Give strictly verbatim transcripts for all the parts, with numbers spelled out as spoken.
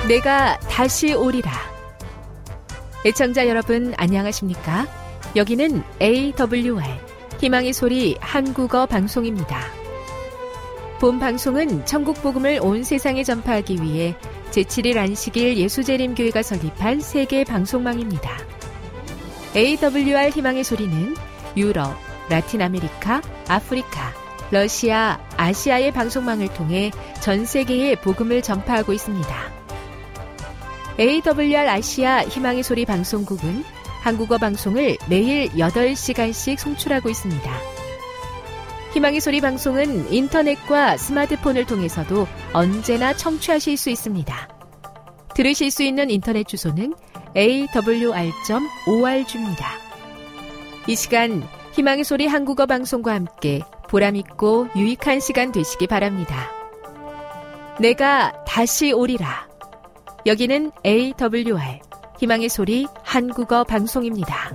내가 다시 오리라. 애청자 여러분 안녕하십니까? 여기는 에이더블유알 희망의 소리 한국어 방송입니다. 본 방송은 천국 복음을 온 세상에 전파하기 위해 제칠 일 안식일 예수재림교회가 설립한 세계 방송망입니다. 에이더블유알 희망의 소리는 유럽, 라틴 아메리카, 아프리카, 러시아, 아시아의 방송망을 통해 전 세계에 복음을 전파하고 있습니다. 에이더블유알 아시아 희망의 소리 방송국은 한국어 방송을 매일 여덟 시간씩 송출하고 있습니다. 희망의 소리 방송은 인터넷과 스마트폰을 통해서도 언제나 청취하실 수 있습니다. 들으실 수 있는 인터넷 주소는 에이더블유알 닷 오알지입니다. 이 시간 희망의 소리 한국어 방송과 함께 보람있고 유익한 시간 되시기 바랍니다. 내가 다시 오리라. 여기는 에이더블유알 희망의 소리 한국어 방송입니다.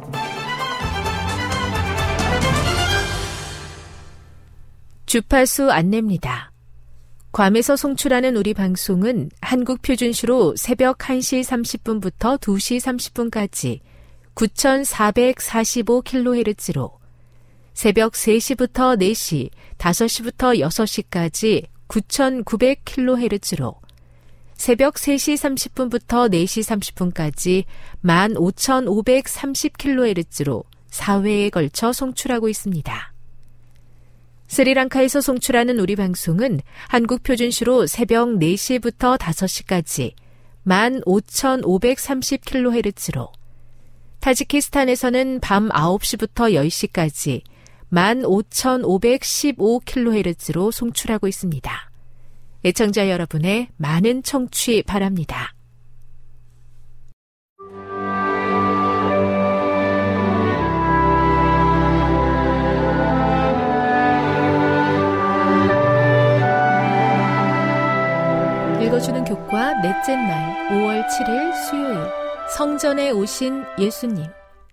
주파수 안내입니다. 괌에서 송출하는 우리 방송은 한국 표준시로 새벽 한 시 삼십 분부터 두 시 삼십 분까지 구천사백사십오 킬로헤르츠로, 새벽 세 시부터 네 시, 다섯 시부터 여섯 시까지 구천구백 킬로헤르츠로, 새벽 세 시 삼십 분부터 네 시 삼십 분까지 만 오천오백삼십 킬로헤르츠로 사 회에 걸쳐 송출하고 있습니다. 스리랑카에서 송출하는 우리 방송은 한국 표준시로 새벽 네 시부터 다섯 시까지 만 오천오백삼십 킬로헤르츠로, 타지키스탄에서는 밤 아홉 시부터 열 시까지 만 오천오백십오 킬로헤르츠로 송출하고 있습니다. 애청자 여러분의 많은 청취 바랍니다. 읽어주는 교과 넷째 날 오월 칠일 수요일, 성전에 오신 예수님.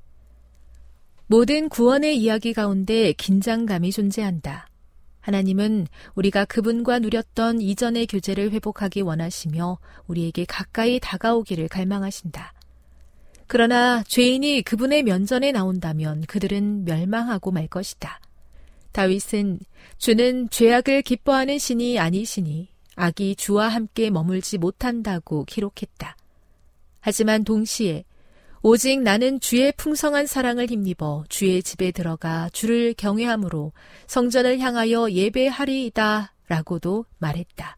모든 구원의 이야기 가운데 긴장감이 존재한다. 하나님은 우리가 그분과 누렸던 이전의 교제를 회복하기 원하시며 우리에게 가까이 다가오기를 갈망하신다. 그러나 죄인이 그분의 면전에 나온다면 그들은 멸망하고 말 것이다. 다윗은 주는 죄악을 기뻐하는 신이 아니시니 악이 주와 함께 머물지 못한다고 기록했다. 하지만 동시에 오직 나는 주의 풍성한 사랑을 힘입어 주의 집에 들어가 주를 경외함으로 성전을 향하여 예배하리이다 라고도 말했다.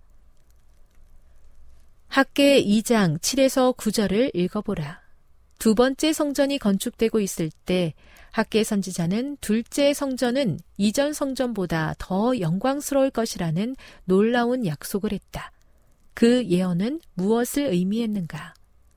학개 이 장 칠에서 구 절을 읽어보라. 두 번째 성전이 건축되고 있을 때 학개 선지자는 둘째 성전은 이전 성전보다 더 영광스러울 것이라는 놀라운 약속을 했다. 그 예언은 무엇을 의미했는가?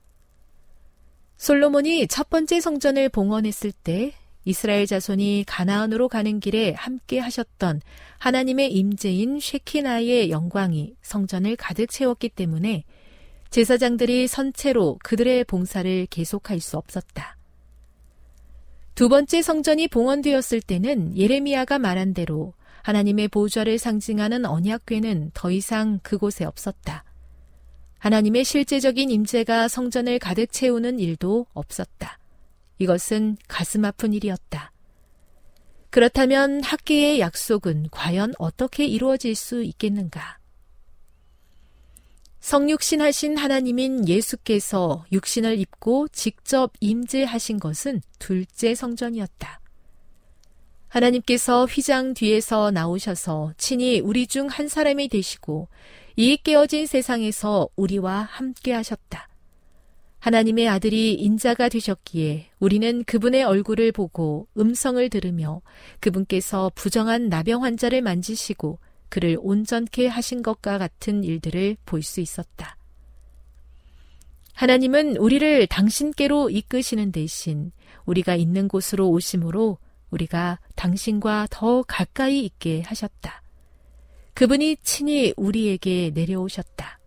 솔로몬이 첫 번째 성전을 봉헌했을 때 이스라엘 자손이 가나안으로 가는 길에 함께 하셨던 하나님의 임재인 쉐키나의 영광이 성전을 가득 채웠기 때문에 제사장들이 선체로 그들의 봉사를 계속할 수 없었다. 두 번째 성전이 봉헌되었을 때는 예레미야가 말한 대로 하나님의 보좌를 상징하는 언약궤는 더 이상 그곳에 없었다. 하나님의 실제적인 임재가 성전을 가득 채우는 일도 없었다. 이것은 가슴 아픈 일이었다. 그렇다면 학개의 약속은 과연 어떻게 이루어질 수 있겠는가? 성육신하신 하나님인 예수께서 육신을 입고 직접 임재하신 것은 둘째 성전이었다. 하나님께서 휘장 뒤에서 나오셔서 친히 우리 중 한 사람이 되시고 이 깨어진 세상에서 우리와 함께 하셨다. 하나님의 아들이 인자가 되셨기에 우리는 그분의 얼굴을 보고 음성을 들으며 그분께서 부정한 나병 환자를 만지시고 그를 온전케 하신 것과 같은 일들을 볼 수 있었다. 하나님은 우리를 당신께로 이끄시는 대신 우리가 있는 곳으로 오심으로 우리가 당신과 더 가까이 있게 하셨다. 그분이 친히 우리에게 내려오셨다.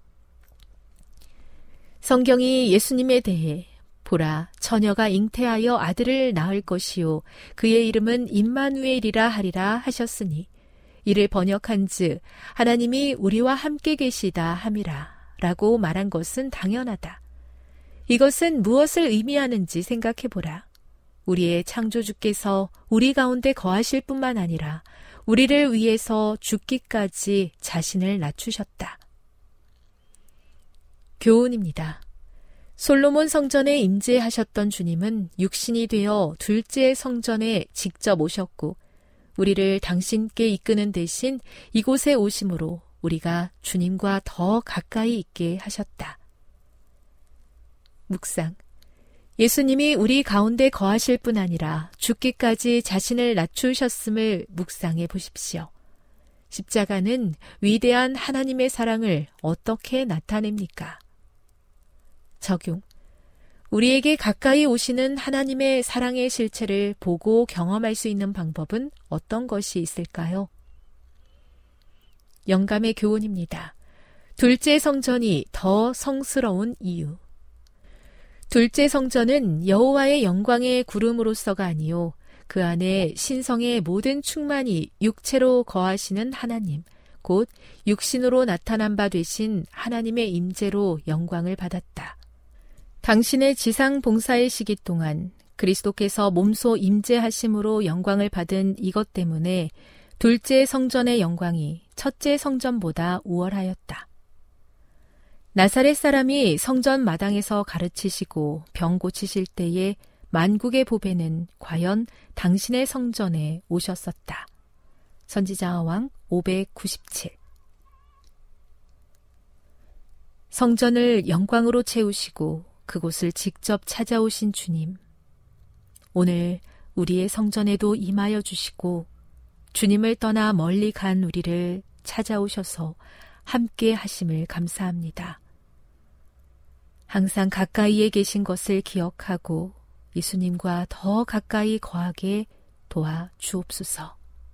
성경이 예수님에 대해 보라, 처녀가 잉태하여 아들을 낳을 것이요 그의 이름은 임마누엘이라 하리라 하셨으니 이를 번역한즉 하나님이 우리와 함께 계시다 함이라 라고 말한 것은 당연하다. 이것은 무엇을 의미하는지 생각해보라. 우리의 창조주께서 우리 가운데 거하실 뿐만 아니라 우리를 위해서 죽기까지 자신을 낮추셨다. 교훈입니다. 솔로몬 성전에 임재하셨던 주님은 육신이 되어 둘째 성전에 직접 오셨고 우리를 당신께 이끄는 대신 이곳에 오심으로 우리가 주님과 더 가까이 있게 하셨다. 묵상. 예수님이 우리 가운데 거하실 뿐 아니라 죽기까지 자신을 낮추셨음을 묵상해 보십시오. 십자가는 위대한 하나님의 사랑을 어떻게 나타냅니까? 적용. 우리에게 가까이 오시는 하나님의 사랑의 실체를 보고 경험할 수 있는 방법은 어떤 것이 있을까요? 영감의 교훈입니다. 둘째 성전이 더 성스러운 이유. 둘째 성전은 여호와의 영광의 구름으로서가 아니요 그 안에 신성의 모든 충만이 육체로 거하시는 하나님, 곧 육신으로 나타난 바 되신 하나님의 임재로 영광을 받았다. 당신의 지상 봉사의 시기 동안 그리스도께서 몸소 임재하심으로 영광을 받은 이것 때문에 둘째 성전의 영광이 첫째 성전보다 우월하였다. 나사렛 사람이 성전 마당에서 가르치시고 병 고치실 때에 만국의 보배는 과연 당신의 성전에 오셨었다. 선지자왕 오백구십칠. 성전을 영광으로 채우시고 그곳을 직접 찾아오신 주님. 오늘 우리의 성전에도 임하여 주시고 주님을 떠나 멀리 간 우리를 찾아오셔서 함께 하심을 감사합니다. 항상 가까이에 계신 것을 기억하고 예수님과 더 가까이 거하게 도와 주옵소서.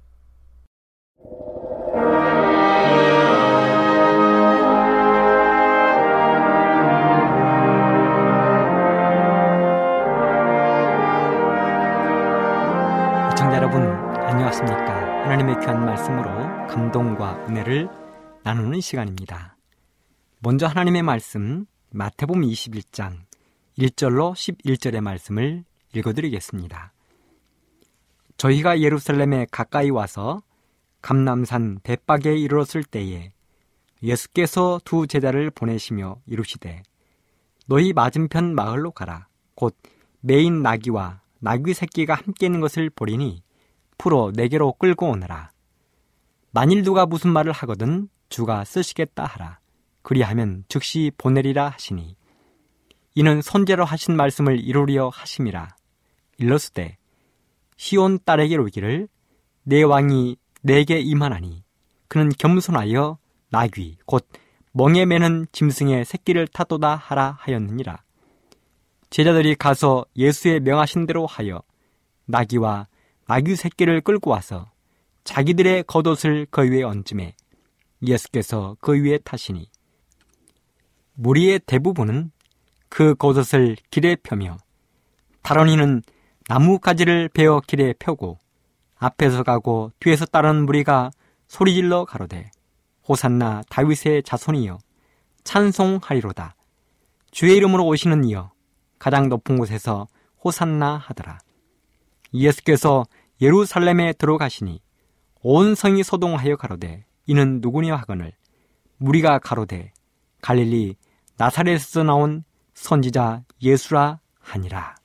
시청자 여러분, 안녕하십니까? 하나님의 귀한 말씀으로 감동과 은혜를 나누는 시간입니다. 먼저 하나님의 말씀 마태복음 이십일 장 일 절로 십일 절의 말씀을 읽어드리겠습니다. 저희가 예루살렘에 가까이 와서 감람산 벳박에 이르렀을 때에 예수께서 두 제자를 보내시며 이르시되 너희 맞은편 마을로 가라. 곧 매인 나귀와 나귀 새끼가 함께 있는 것을 보리니 풀어 내게로 끌고 오너라. 만일 누가 무슨 말을 하거든 주가 쓰시겠다 하라. 그리하면 즉시 보내리라 하시니 이는 선제로 하신 말씀을 이루려 하심이라. 일러스되 시온 딸에게 이르기를 내 왕이 내게 임하나니 그는 겸손하여 나귀 곧 멍에 매는 짐승의 새끼를 타도다 하라 하였느니라. 제자들이 가서 예수의 명하신 대로 하여 나귀와 나귀 새끼를 끌고 와서 자기들의 겉옷을 그 위에 얹음에 예수께서 그 위에 타시니 무리의 대부분은 그 겉옷을 길에 펴며 다른 이는 나뭇가지를 베어 길에 펴고 앞에서 가고 뒤에서 따르는 무리가 소리질러 가로되 호산나 다윗의 자손이여 찬송하리로다. 주의 이름으로 오시는 이여 가장 높은 곳에서 호산나 하더라. 예수께서 예루살렘에 들어가시니 온 성이 소동하여 가로되 이는 누구냐 하거늘 무리가 가로되 갈릴리 나사렛에서 나온 선지자 예수라 하니라.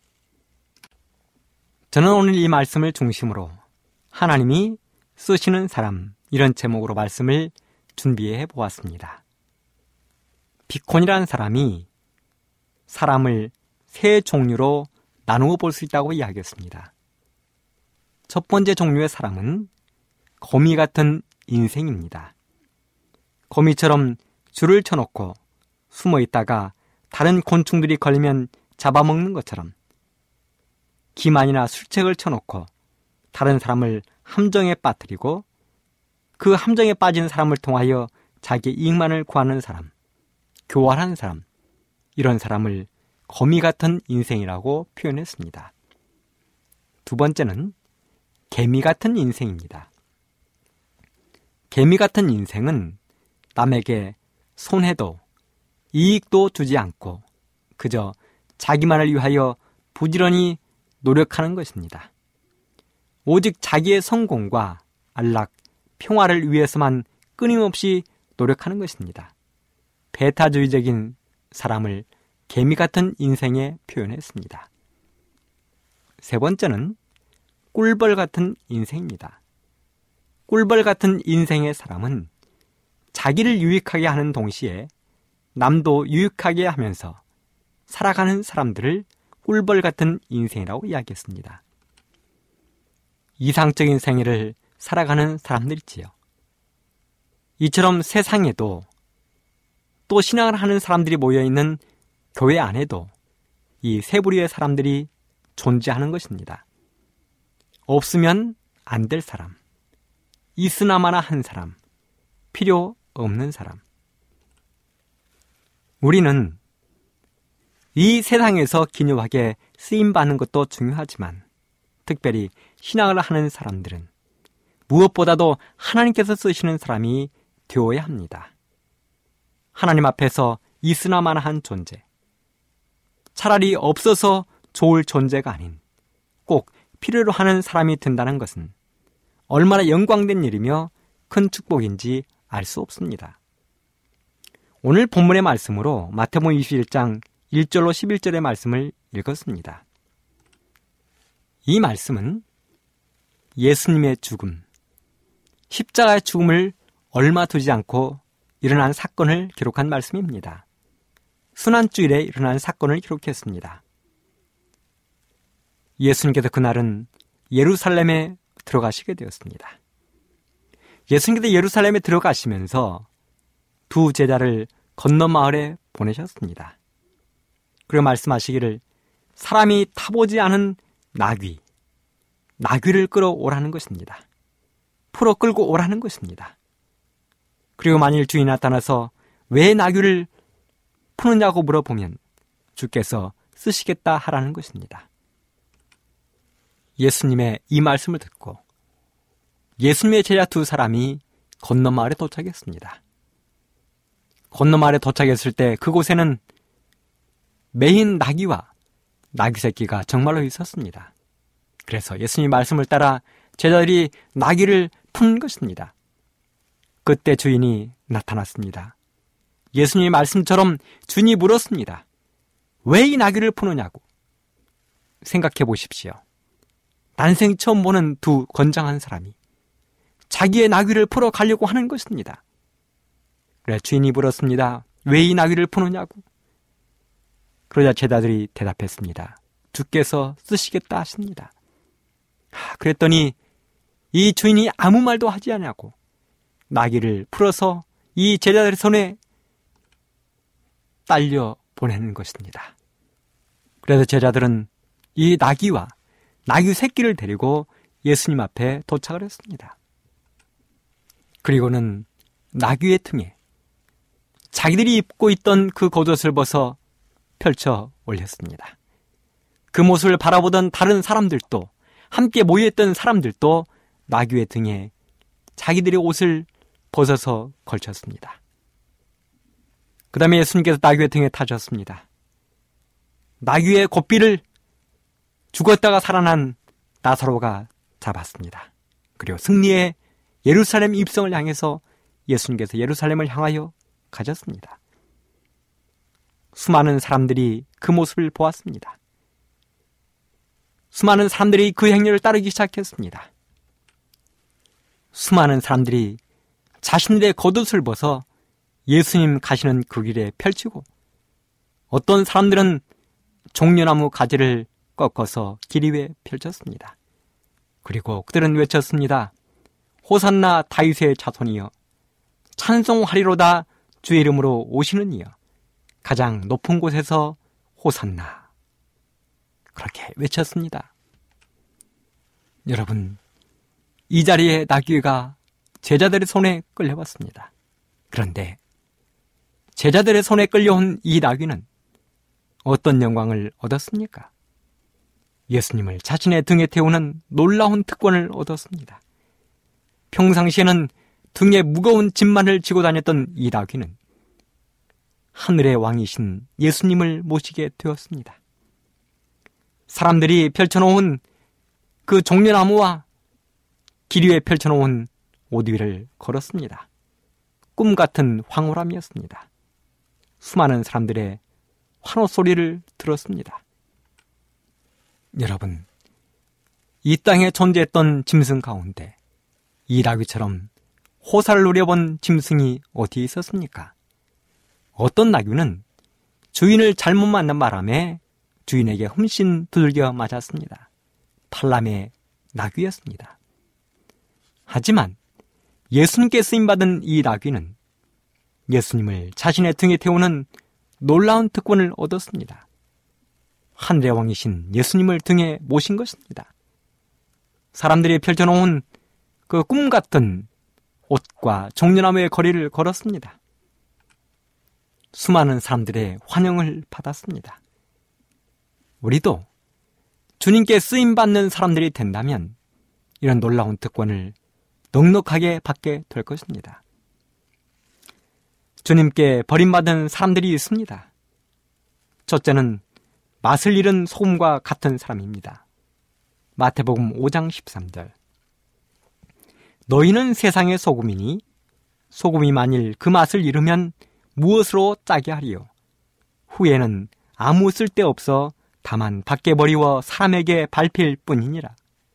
저는 오늘 이 말씀을 중심으로 하나님이 쓰시는 사람 이런 제목으로 말씀을 준비해 보았습니다. 비콘이라는 사람이 사람을 세 종류로 나누어 볼 수 있다고 이야기했습니다. 첫 번째 종류의 사람은 거미 같은 인생입니다. 거미처럼 줄을 쳐놓고 숨어 있다가 다른 곤충들이 걸리면 잡아먹는 것처럼 기만이나 술책을 쳐놓고 다른 사람을 함정에 빠뜨리고 그 함정에 빠진 사람을 통하여 자기 이익만을 구하는 사람, 교활한 사람, 이런 사람을 거미 같은 인생이라고 표현했습니다. 두 번째는 개미 같은 인생입니다. 개미 같은 인생은 남에게 손해도 이익도 주지 않고 그저 자기만을 위하여 부지런히 노력하는 것입니다. 오직 자기의 성공과 안락, 평화를 위해서만 끊임없이 노력하는 것입니다. 배타주의적인 사람을 개미 같은 인생에 표현했습니다. 세 번째는 꿀벌 같은 인생입니다. 꿀벌 같은 인생의 사람은 자기를 유익하게 하는 동시에 남도 유익하게 하면서 살아가는 사람들을 꿀벌 같은 인생이라고 이야기했습니다. 이상적인 생애를 살아가는 사람들이지요. 이처럼 세상에도 또 신앙을 하는 사람들이 모여있는 교회 안에도 이 세 부류의 사람들이 존재하는 것입니다. 없으면 안 될 사람, 있으나마나 한 사람, 필요 없는 사람. 우리는 이 세상에서 기묘하게 쓰임받는 것도 중요하지만 특별히 신앙을 하는 사람들은 무엇보다도 하나님께서 쓰시는 사람이 되어야 합니다. 하나님 앞에서 있으나마나한 존재, 차라리 없어서 좋을 존재가 아닌 꼭 필요로 하는 사람이 된다는 것은 얼마나 영광된 일이며 큰 축복인지 알 수 없습니다. 오늘 본문의 말씀으로 마태복음 이십일 장 일 절로 십일 절의 말씀을 읽었습니다. 이 말씀은 예수님의 죽음, 십자가의 죽음을 얼마 두지 않고 일어난 사건을 기록한 말씀입니다. 순환주일에 일어난 사건을 기록했습니다. 예수님께서 그날은 예루살렘에 들어가시게 되었습니다. 예수님께서 예루살렘에 들어가시면서 두 제자를 건너 마을에 보내셨습니다. 그리고 말씀하시기를 사람이 타보지 않은 나귀, 나귀를 끌어오라는 것입니다. 풀어 끌고 오라는 것입니다. 그리고 만일 주인이 나타나서 왜 나귀를 푸느냐고 물어보면 주께서 쓰시겠다 하라는 것입니다. 예수님의 이 말씀을 듣고 예수님의 제자 두 사람이 건너 마을에 도착했습니다. 건너 마을에 도착했을 때 그곳에는 매인 나귀와 나귀 새끼가 정말로 있었습니다. 그래서 예수님 말씀을 따라 제자들이 나귀를 푼 것입니다. 그때 주인이 나타났습니다. 예수님의 말씀처럼 주인이 물었습니다. 왜 이 나귀를 푸느냐고. 생각해 보십시오. 난생 처음 보는 두 건장한 사람이 자기의 나귀를 풀어 가려고 하는 것입니다. 그래 주인이 물었습니다. 왜 이 나귀를 푸느냐고. 그러자 제자들이 대답했습니다. 주께서 쓰시겠다 하십니다. 하, 그랬더니 이 주인이 아무 말도 하지 않냐고 나귀를 풀어서 이 제자들의 손에 딸려 보내는 것입니다. 그래서 제자들은 이 나귀와 나귀 새끼를 데리고 예수님 앞에 도착을 했습니다. 그리고는 나귀의 등에 자기들이 입고 있던 그 겉옷을 벗어 펼쳐 올렸습니다. 그 모습을 바라보던 다른 사람들도, 함께 모여있던 사람들도 나귀의 등에 자기들의 옷을 벗어서 걸쳤습니다. 그 다음에 예수님께서 나귀의 등에 타셨습니다. 나귀의 곱비를 죽었다가 살아난 나사로가 잡았습니다. 그리고 승리의 예루살렘 입성을 향해서 예수님께서 예루살렘을 향하여 가셨습니다. 수많은 사람들이 그 모습을 보았습니다. 수많은 사람들이 그 행렬을 따르기 시작했습니다. 수많은 사람들이 자신들의 겉옷을 벗어 예수님 가시는 그 길에 펼치고 어떤 사람들은 종려나무 가지를 꺾어서 길 위에 펼쳤습니다. 그리고 그들은 외쳤습니다. 호산나 다윗의 자손이여 찬송하리로다 주의 이름으로 오시는 이여 가장 높은 곳에서 호산나 그렇게 외쳤습니다. 여러분 이 자리에 나귀가 제자들의 손에 끌려왔습니다. 그런데 제자들의 손에 끌려온 이 나귀는 어떤 영광을 얻었습니까? 예수님을 자신의 등에 태우는 놀라운 특권을 얻었습니다. 평상시에는 등에 무거운 짐만을 지고 다녔던 이 나귀는 하늘의 왕이신 예수님을 모시게 되었습니다. 사람들이 펼쳐놓은 그 종려나무와 길 위에 펼쳐놓은 옷 위를 걸었습니다. 꿈 같은 황홀함이었습니다. 수많은 사람들의 환호 소리를 들었습니다. 여러분, 이 땅에 존재했던 짐승 가운데 이 나귀처럼 호사를 누려본 짐승이 어디에 있었습니까? 어떤 나귀는 주인을 잘못 만난 바람에 주인에게 흠씬 두들겨 맞았습니다. 팔람의 나귀였습니다. 하지만 예수님께 쓰임받은 이 나귀는 예수님을 자신의 등에 태우는 놀라운 특권을 얻었습니다. 하늘의 왕이신 예수님을 등에 모신 것입니다. 사람들이 펼쳐놓은 그 꿈 같은 옷과 종려나무의 거리를 걸었습니다. 수많은 사람들의 환영을 받았습니다. 우리도 주님께 쓰임받는 사람들이 된다면 이런 놀라운 특권을 넉넉하게 받게 될 것입니다. 주님께 버림받은 사람들이 있습니다. 첫째는 맛을 잃은 소금과 같은 사람입니다. 마태복음 오 장 십삼 절. 너희는 세상의 소금이니 소금이 만일 그 맛을 잃으면 무엇으로 짜게 하리요? 후에는 아무 쓸데없어 다만 밖에 버리워 사람에게 밟힐 뿐이니라.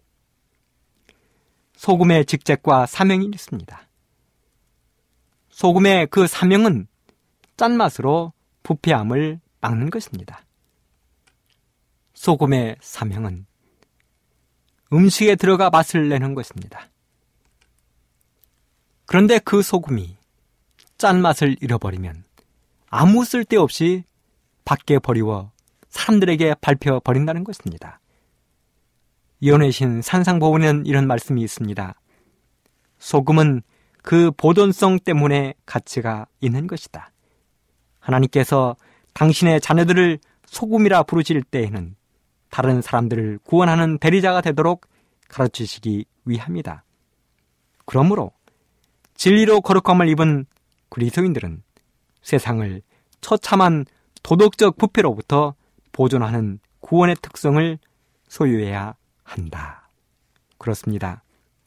소금의 직책과 사명이 있습니다. 소금의 그 사명은 짠맛으로 부패함을 막는 것입니다. 소금의 사명은 음식에 들어가 맛을 내는 것입니다. 그런데 그 소금이 짠맛을 잃어버리면 아무 쓸데없이 밖에 버리워 사람들에게 밟혀버린다는 것입니다. 예언의 신 산상보훈에는 이런 말씀이 있습니다. 소금은 그 보존성 때문에 가치가 있는 것이다. 하나님께서 당신의 자녀들을 소금이라 부르실 때에는 다른 사람들을 구원하는 대리자가 되도록 가르치시기 위함이다. 그러므로 진리로 거룩함을 입은 그리스도인들은 세상을 처참한 도덕적 부패로부터 보존하는 구원의 특성을 소유해야 한다. 그렇습니다.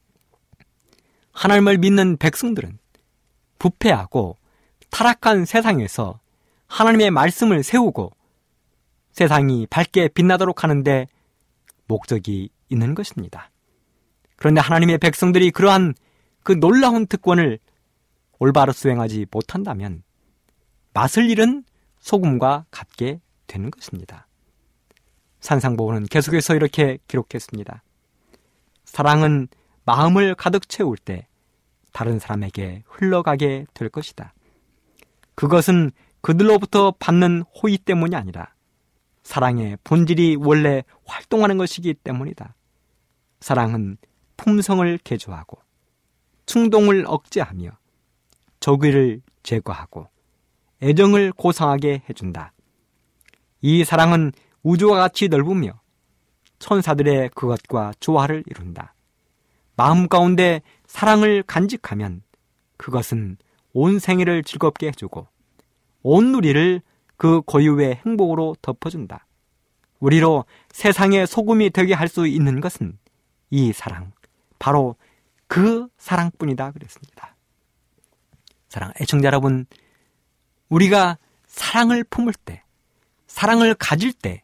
하나님을 믿는 백성들은 부패하고 타락한 세상에서 하나님의 말씀을 세우고 세상이 밝게 빛나도록 하는데 목적이 있는 것입니다. 그런데 하나님의 백성들이 그러한 그 놀라운 특권을 올바로 수행하지 못한다면 맛을 잃은 소금과 같게 되는 것입니다. 산상보훈은 계속해서 이렇게 기록했습니다. 사랑은 마음을 가득 채울 때 다른 사람에게 흘러가게 될 것이다. 그것은 그들로부터 받는 호의 때문이 아니라 사랑의 본질이 원래 활동하는 것이기 때문이다. 사랑은 품성을 개조하고 충동을 억제하며 적의를 제거하고 애정을 고상하게 해준다. 이 사랑은 우주와 같이 넓으며 천사들의 그것과 조화를 이룬다. 마음 가운데 사랑을 간직하면 그것은 온 생애를 즐겁게 해주고 온 누리를 그 고유의 행복으로 덮어준다. 우리로 세상의 소금이 되게 할 수 있는 것은 이 사랑, 바로 그 사랑뿐이다 그랬습니다. 사랑 애청자 여러분, 우리가 사랑을 품을 때, 사랑을 가질 때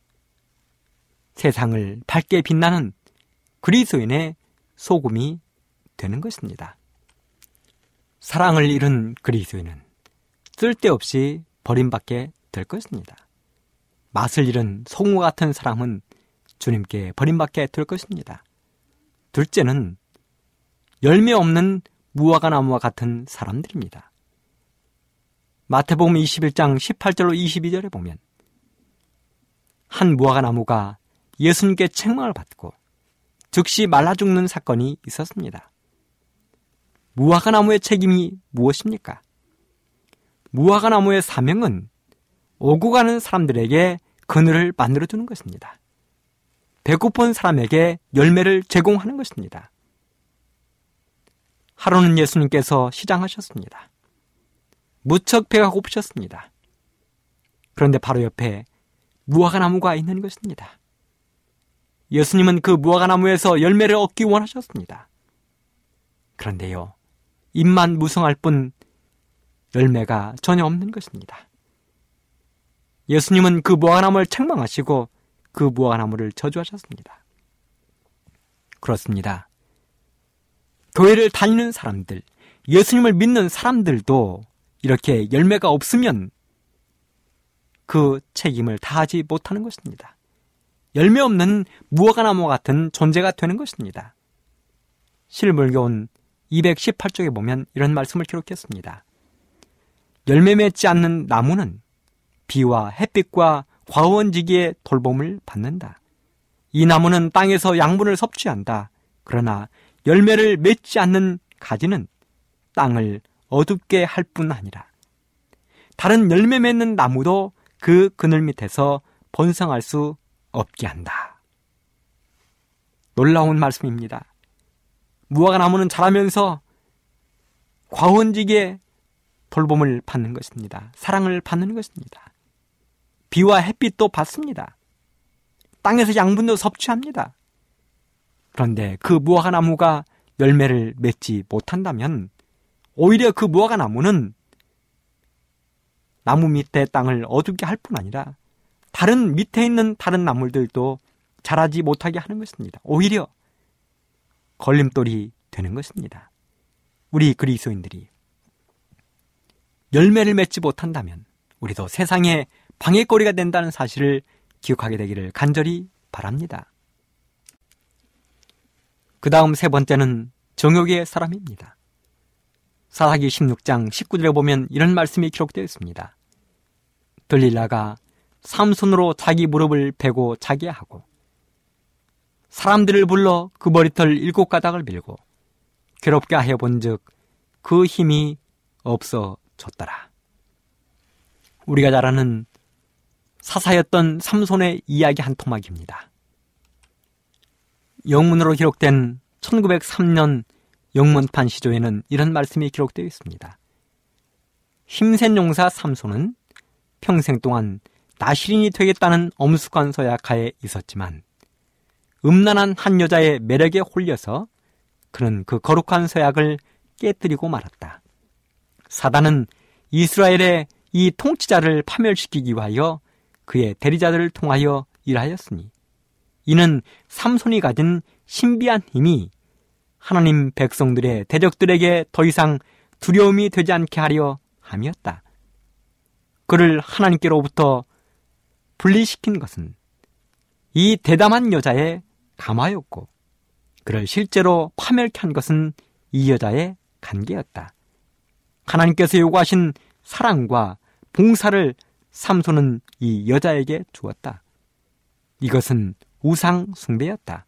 세상을 밝게 빛나는 그리스도인의 소금이 되는 것입니다. 사랑을 잃은 그리스도인은 쓸데없이 버림받게 될 것입니다. 맛을 잃은 소금과 같은 사람은 주님께 버림받게 될 것입니다. 둘째는 열매 없는 무화과 나무와 같은 사람들입니다. 마태복음 이십일 장 십팔 절로 이십이 절에 보면 한 무화과 나무가 예수님께 책망을 받고 즉시 말라 죽는 사건이 있었습니다. 무화과 나무의 책임이 무엇입니까? 무화과 나무의 사명은 오고 가는 사람들에게 그늘을 만들어주는 것입니다. 배고픈 사람에게 열매를 제공하는 것입니다. 하루는 예수님께서 시장하셨습니다. 무척 배가 고프셨습니다. 그런데 바로 옆에 무화과 나무가 있는 것입니다. 예수님은 그 무화과 나무에서 열매를 얻기 원하셨습니다. 그런데요, 잎만 무성할 뿐 열매가 전혀 없는 것입니다. 예수님은 그 무화과 나무를 책망하시고 그 무화과 나무를 저주하셨습니다. 그렇습니다. 교회를 다니는 사람들, 예수님을 믿는 사람들도 이렇게 열매가 없으면 그 책임을 다하지 못하는 것입니다. 열매 없는 무화과 나무 같은 존재가 되는 것입니다. 실물교훈 이백십팔 쪽에 보면 이런 말씀을 기록했습니다. 열매 맺지 않는 나무는 비와 햇빛과 과원지기의 돌봄을 받는다. 이 나무는 땅에서 양분을 섭취한다. 그러나 열매를 맺지 않는 가지는 땅을 어둡게 할 뿐 아니라 다른 열매 맺는 나무도 그 그늘 밑에서 번성할 수 없게 한다. 놀라운 말씀입니다. 무화과 나무는 자라면서 과원지기의 돌봄을 받는 것입니다. 사랑을 받는 것입니다. 비와 햇빛도 받습니다. 땅에서 양분도 섭취합니다. 그런데 그 무화과 나무가 열매를 맺지 못한다면 오히려 그 무화과 나무는 나무 밑에 땅을 어둡게 할 뿐 아니라 다른 밑에 있는 다른 나무들도 자라지 못하게 하는 것입니다. 오히려 걸림돌이 되는 것입니다. 우리 그리스도인들이 열매를 맺지 못한다면 우리도 세상의 방해거리가 된다는 사실을 기억하게 되기를 간절히 바랍니다. 그 다음 세 번째는 정욕의 사람입니다. 사사기 십육 장 십구 절에 보면 이런 말씀이 기록되어 있습니다. 들릴라가 삼손으로 자기 무릎을 베고 자게 하고 사람들을 불러 그 머리털 일곱 가닥을 밀고 괴롭게 하여 본즉 그 힘이 없어졌더라. 우리가 잘 아는 사사였던 삼손의 이야기 한 토막입니다. 영문으로 기록된 천구백삼 년 영문판 시조에는 이런 말씀이 기록되어 있습니다. 힘센 용사 삼손은 평생 동안 나시린이 되겠다는 엄숙한 서약하에 있었지만 음란한 한 여자의 매력에 홀려서 그는 그 거룩한 서약을 깨뜨리고 말았다. 사단은 이스라엘의 이 통치자를 파멸시키기 위하여 그의 대리자들을 통하여 일하였으니 이는 삼손이 가진 신비한 힘이 하나님 백성들의 대적들에게 더 이상 두려움이 되지 않게 하려 함이었다. 그를 하나님께로부터 분리시킨 것은 이 대담한 여자의 감화였고 그를 실제로 파멸케 한 것은 이 여자의 관계였다. 하나님께서 요구하신 사랑과 봉사를 삼손은 이 여자에게 주었다. 이것은 우상 숭배였다.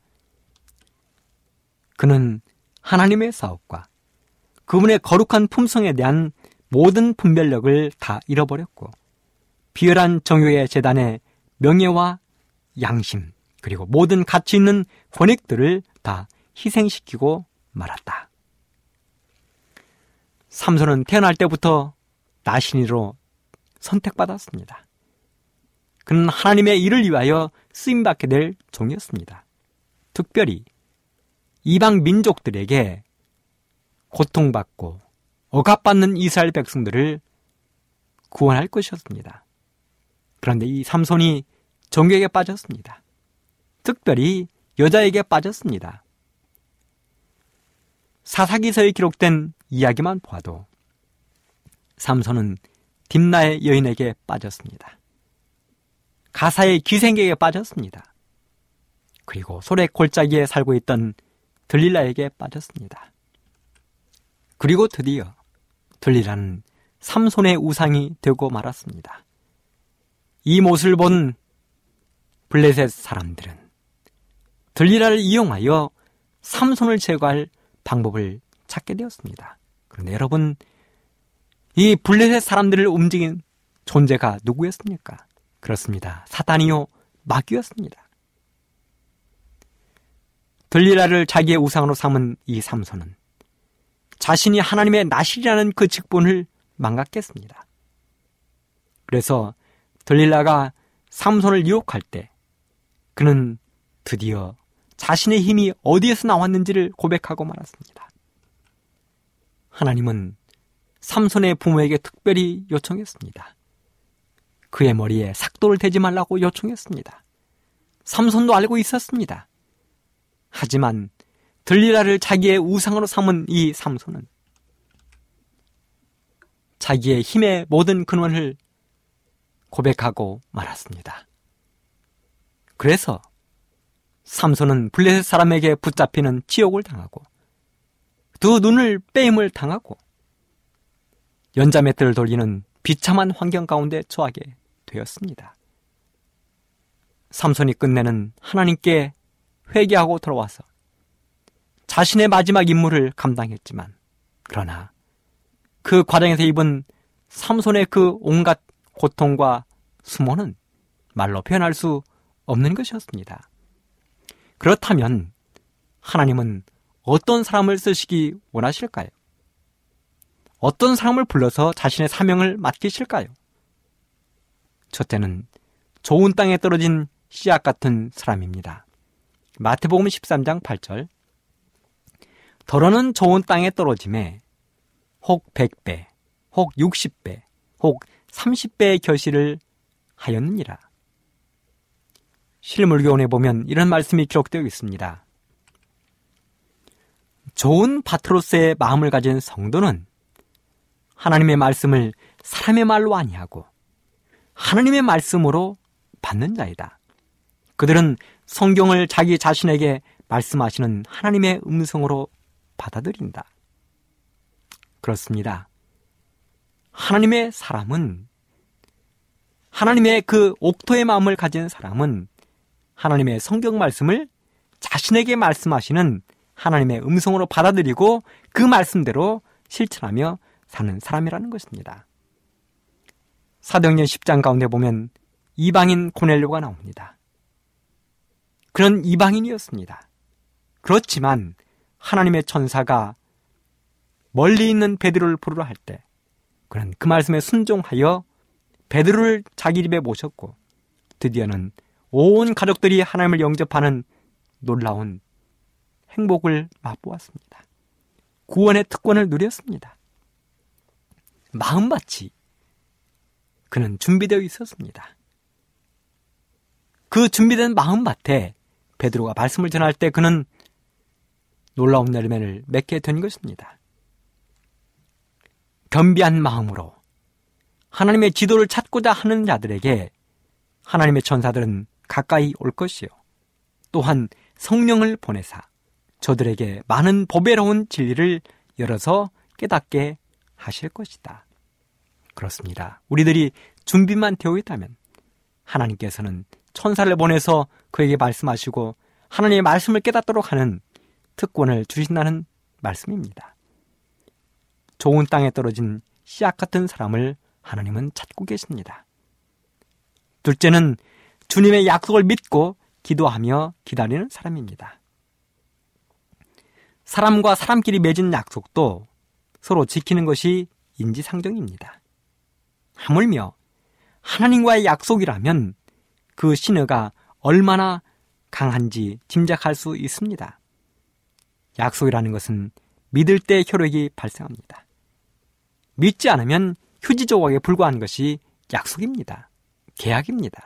그는 하나님의 사업과 그분의 거룩한 품성에 대한 모든 분별력을 다 잃어버렸고 비열한 정욕의 재단에 명예와 양심 그리고 모든 가치 있는 권익들을 다 희생시키고 말았다. 삼손은 태어날 때부터 나신이로 선택받았습니다. 그는 하나님의 일을 위하여 쓰임받게 될 종이었습니다. 특별히 이방 민족들에게 고통받고 억압받는 이스라엘 백성들을 구원할 것이었습니다. 그런데 이 삼손이 정욕에 빠졌습니다. 특별히 여자에게 빠졌습니다. 사사기서에 기록된 이야기만 봐도 삼손은 딥나의 여인에게 빠졌습니다. 가사의 기생에게 빠졌습니다. 그리고 소래 골짜기에 살고 있던 들릴라에게 빠졌습니다. 그리고 드디어 들릴라는 삼손의 우상이 되고 말았습니다. 이 모습을 본 블레셋 사람들은 들릴라를 이용하여 삼손을 제거할 방법을 찾게 되었습니다. 그런데 여러분, 이 블레셋 사람들을 움직인 존재가 누구였습니까? 그렇습니다. 사단이요, 마귀였습니다. 들릴라를 자기의 우상으로 삼은 이 삼손은 자신이 하나님의 나실이라는 그 직분을 망각했습니다. 그래서 들릴라가 삼손을 유혹할 때 그는 드디어 자신의 힘이 어디에서 나왔는지를 고백하고 말았습니다. 하나님은 삼손의 부모에게 특별히 요청했습니다. 그의 머리에 삭도를 대지 말라고 요청했습니다. 삼손도 알고 있었습니다. 하지만 들릴라를 자기의 우상으로 삼은 이 삼손은 자기의 힘의 모든 근원을 고백하고 말았습니다. 그래서 삼손은 블레셋 사람에게 붙잡히는 지옥을 당하고 두 눈을 빼임을 당하고 연자매트를 돌리는 비참한 환경 가운데 처하게 되었습니다. 삼손이 끝내는 하나님께 회개하고 돌아와서 자신의 마지막 임무를 감당했지만 그러나 그 과정에서 입은 삼손의 그 온갖 고통과 수모는 말로 표현할 수 없는 것이었습니다. 그렇다면 하나님은 어떤 사람을 쓰시기 원하실까요? 어떤 사람을 불러서 자신의 사명을 맡기실까요? 첫째는 좋은 땅에 떨어진 씨앗 같은 사람입니다. 마태복음 십삼 장 팔 절 더러는 좋은 땅에 떨어짐에 혹 백 배, 혹 육십 배, 혹 삼십 배의 결실을 하였느니라. 실물교훈에 보면 이런 말씀이 기록되어 있습니다. 좋은 바트로스의 마음을 가진 성도는 하나님의 말씀을 사람의 말로 아니하고 하나님의 말씀으로 받는 자이다. 그들은 성경을 자기 자신에게 말씀하시는 하나님의 음성으로 받아들인다. 그렇습니다. 하나님의 사람은, 하나님의 그 옥토의 마음을 가진 사람은 하나님의 성경 말씀을 자신에게 말씀하시는 하나님의 음성으로 받아들이고 그 말씀대로 실천하며 사는 사람이라는 것입니다. 사도행전 십 장 가운데 보면 이방인 고넬료가 나옵니다. 그런 이방인이었습니다. 그렇지만 하나님의 천사가 멀리 있는 베드로를 부르러 할 때 그는 그 말씀에 순종하여 베드로를 자기 집에 모셨고 드디어는 온 가족들이 하나님을 영접하는 놀라운 행복을 맛보았습니다. 구원의 특권을 누렸습니다. 마음밭이 그는 준비되어 있었습니다. 그 준비된 마음밭에 베드로가 말씀을 전할 때 그는 놀라운 열매를 맺게 된 것입니다. 겸비한 마음으로 하나님의 지도를 찾고자 하는 자들에게 하나님의 천사들은 가까이 올 것이요 또한 성령을 보내사 저들에게 많은 보배로운 진리를 열어서 깨닫게 하실 것이다. 그렇습니다. 우리들이 준비만 되어 있다면 하나님께서는 천사를 보내서 그에게 말씀하시고 하나님의 말씀을 깨닫도록 하는 특권을 주신다는 말씀입니다. 좋은 땅에 떨어진 씨앗 같은 사람을 하나님은 찾고 계십니다. 둘째는 주님의 약속을 믿고 기도하며 기다리는 사람입니다. 사람과 사람끼리 맺은 약속도 서로 지키는 것이 인지상정입니다. 하물며 하나님과의 약속이라면 그 신뢰가 얼마나 강한지 짐작할 수 있습니다. 약속이라는 것은 믿을 때 효력이 발생합니다. 믿지 않으면 휴지 조각에 불과한 것이 약속입니다. 계약입니다.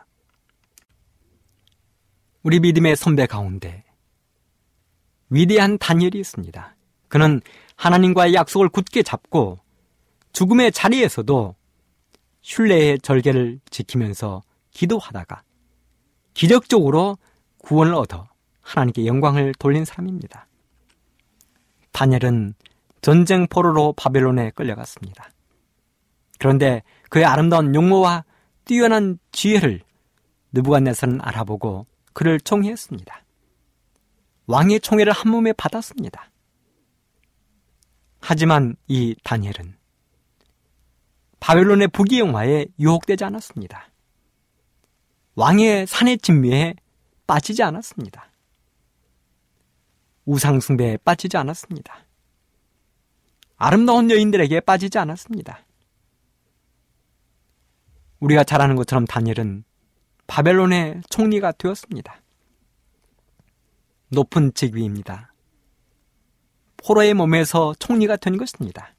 우리 믿음의 선배 가운데 위대한 다니엘이 있습니다. 그는 하나님과의 약속을 굳게 잡고 죽음의 자리에서도 신뢰의 절개를 지키면서 기도하다가 기적적으로 구원을 얻어 하나님께 영광을 돌린 사람입니다. 다니엘은 전쟁 포로로 바벨론에 끌려갔습니다. 그런데 그의 아름다운 용모와 뛰어난 지혜를 느부갓네살은 알아보고 그를 총애했습니다. 왕의 총애를 한 몸에 받았습니다. 하지만 이 다니엘은 바벨론의 부귀영화에 유혹되지 않았습니다. 왕의 산의 진미에 빠지지 않았습니다. 우상숭배에 빠지지 않았습니다. 아름다운 여인들에게 빠지지 않았습니다. 우리가 잘 아는 것처럼 다니엘은 바벨론의 총리가 되었습니다. 높은 직위입니다. 포로의 몸에서 총리가 된 것입니다.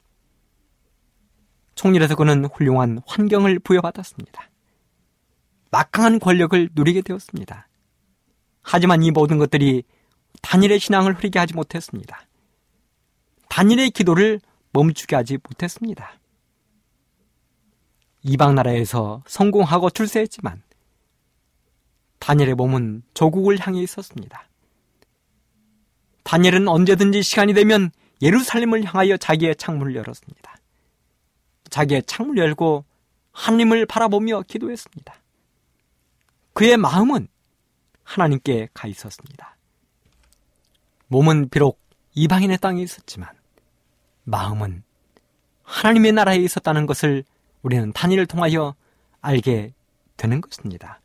총리라서 그는 훌륭한 환경을 부여받았습니다. 막강한 권력을 누리게 되었습니다. 하지만 이 모든 것들이 다니엘의 신앙을 흐리게 하지 못했습니다. 다니엘의 기도를 멈추게 하지 못했습니다. 이방 나라에서 성공하고 출세했지만 다니엘의 몸은 조국을 향해 있었습니다. 다니엘은 언제든지 시간이 되면 예루살렘을 향하여 자기의 창문을 열었습니다. 자기의 창문을 열고 하나님을 바라보며 기도했습니다. 그의 마음은 하나님께 가 있었습니다. 몸은 비록 이방인의 땅에 있었지만 마음은 하나님의 나라에 있었다는 것을 우리는 다니엘을 통하여 알게 되는 것입니다.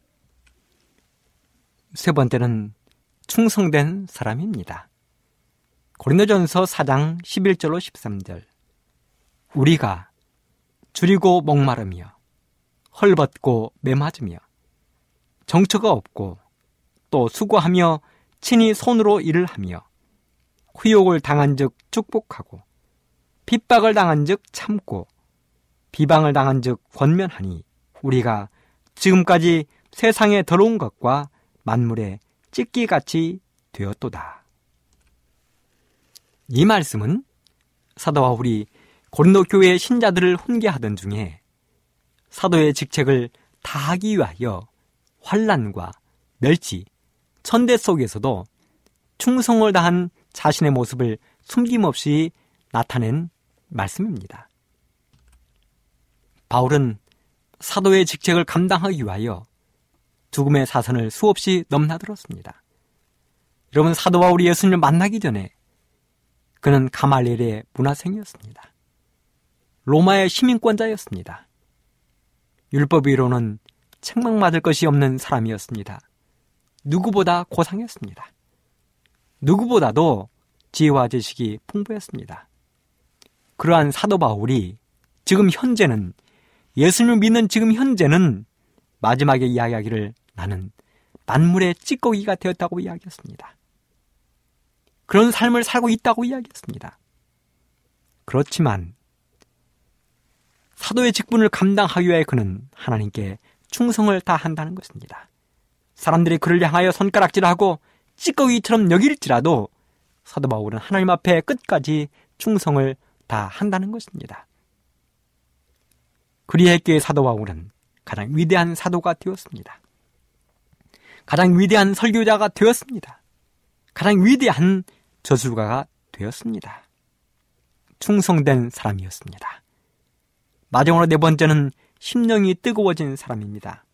세 번째는 충성된 사람입니다. 고린도전서 사 장 십일 절로 십삼 절. 우리가 줄이고 목마르며 헐벗고 매맞으며 정처가 없고 또 수고하며 친히 손으로 일을 하며 후욕을 당한 즉 축복하고 핍박을 당한 즉 참고 비방을 당한 즉 권면하니 우리가 지금까지 세상에 더러운 것과 만물에 찢기같이 되었도다. 이 말씀은 사도 바울이 고린도 교회의 신자들을 훈계하던 중에 사도의 직책을 다하기 위하여 환난과 멸치, 천대 속에서도 충성을 다한 자신의 모습을 숨김없이 나타낸 말씀입니다. 바울은 사도의 직책을 감당하기 위하여 죽음의 사선을 수없이 넘나들었습니다. 여러분, 사도 바울이 예수님을 만나기 전에 그는 가말리엘의 문화생이었습니다. 로마의 시민권자였습니다. 율법으로는 책망받을 것이 없는 사람이었습니다. 누구보다 고상했습니다. 누구보다도 지혜와 지식이 풍부했습니다. 그러한 사도 바울이 지금 현재는, 예수님을 믿는 지금 현재는 마지막에 이야기하기를 나는 만물의 찌꺼기가 되었다고 이야기했습니다. 그런 삶을 살고 있다고 이야기했습니다. 그렇지만 사도의 직분을 감당하기 위해 그는 하나님께 충성을 다한다는 것입니다. 사람들이 그를 향하여 손가락질하고 찌꺼기처럼 여길지라도 사도 바울은 하나님 앞에 끝까지 충성을 다한다는 것입니다. 그리했기에 사도 바울은 가장 위대한 사도가 되었습니다. 가장 위대한 설교자가 되었습니다. 가장 위대한 저술가가 되었습니다. 충성된 사람이었습니다. 마지막으로 네 번째는 심령이 뜨거워진 사람입니다.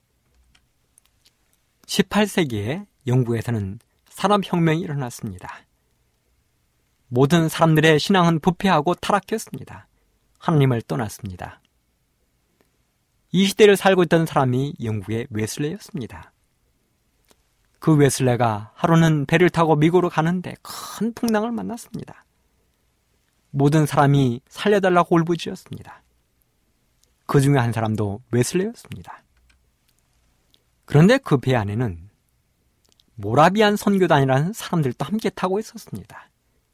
십팔 세기에 영국에서는 산업혁명이 일어났습니다. 모든 사람들의 신앙은 부패하고 타락했습니다. 하나님을 떠났습니다. 이 시대를 살고 있던 사람이 영국의 웨슬레였습니다. 그 웨슬레가 하루는 배를 타고 미국으로 가는데 큰 풍랑을 만났습니다. 모든 사람이 살려달라고 울부짖었습니다. 그 중에 한 사람도 웨슬레였습니다. 그런데 그 배 안에는 모라비안 선교단이라는 사람들도 함께 타고 있었습니다.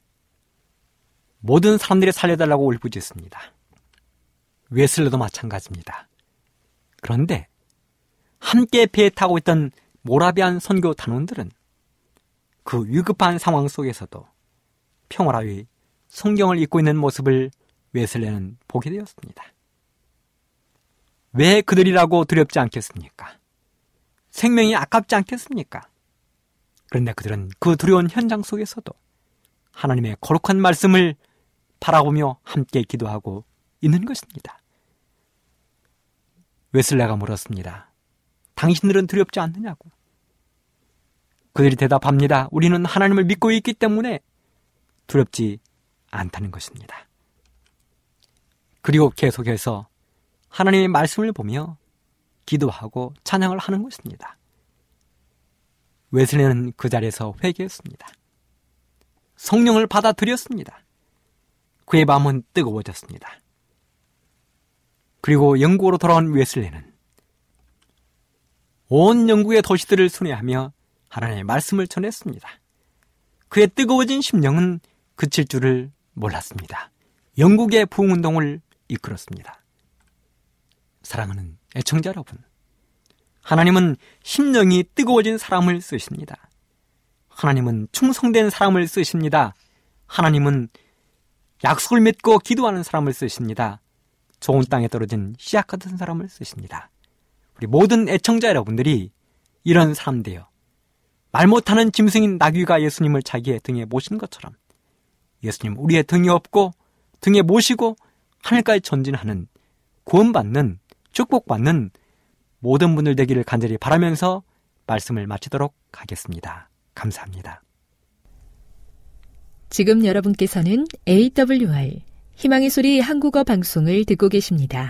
모든 사람들이 살려달라고 울부짖습니다. 웨슬레도 마찬가지입니다. 그런데 함께 배에 타고 있던 모라비안 선교 단원들은 그 위급한 상황 속에서도 평화라위 성경을 읽고 있는 모습을 웨슬레는 보게 되었습니다. 왜 그들이라고 두렵지 않겠습니까? 생명이 아깝지 않겠습니까? 그런데 그들은 그 두려운 현장 속에서도 하나님의 거룩한 말씀을 바라보며 함께 기도하고 있는 것입니다. 웨슬레가 물었습니다. 당신들은 두렵지 않느냐고. 그들이 대답합니다. 우리는 하나님을 믿고 있기 때문에 두렵지 않다는 것입니다. 그리고 계속해서 하나님의 말씀을 보며 기도하고 찬양을 하는 것입니다. 웨슬레는 그 자리에서 회개했습니다. 성령을 받아들였습니다. 그의 마음은 뜨거워졌습니다. 그리고 영국으로 돌아온 웨슬레는 온 영국의 도시들을 순회하며 하나님의 말씀을 전했습니다. 그의 뜨거워진 심령은 그칠 줄을 몰랐습니다. 영국의 부흥운동을 이끌었습니다. 사랑하는 애청자 여러분, 하나님은 심령이 뜨거워진 사람을 쓰십니다. 하나님은 충성된 사람을 쓰십니다. 하나님은 약속을 믿고 기도하는 사람을 쓰십니다. 좋은 땅에 떨어진 씨앗 같은 사람을 쓰십니다. 우리 모든 애청자 여러분들이 이런 사람들이요, 말 못하는 짐승인 나귀가 예수님을 자기의 등에 모신 것처럼 예수님 우리의 등에 업고 등에 모시고 하늘까지 전진하는, 구원받는, 축복받는 모든 분들 되기를 간절히 바라면서 말씀을 마치도록 하겠습니다. 감사합니다. 지금 여러분께서는 에이더블유알 희망의 소리 한국어 방송을 듣고 계십니다.